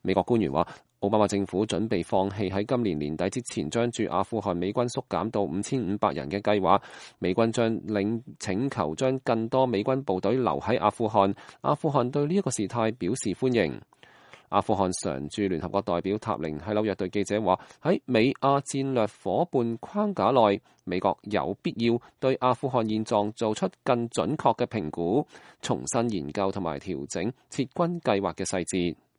美國官員話，奧巴馬政府準備放棄喺今年年底之前將駐阿富汗美軍縮減到5500人嘅計劃。美軍將請求將更多美軍部隊留喺阿富汗。阿富汗對呢一個事態表示歡迎。阿富汗常駐聯合國代表塔寧喺紐約對記者話：喺美亞戰略夥伴框架內，美國有必要對阿富汗現狀做出更準確嘅評估，重新研究同埋調整撤軍計劃嘅細節。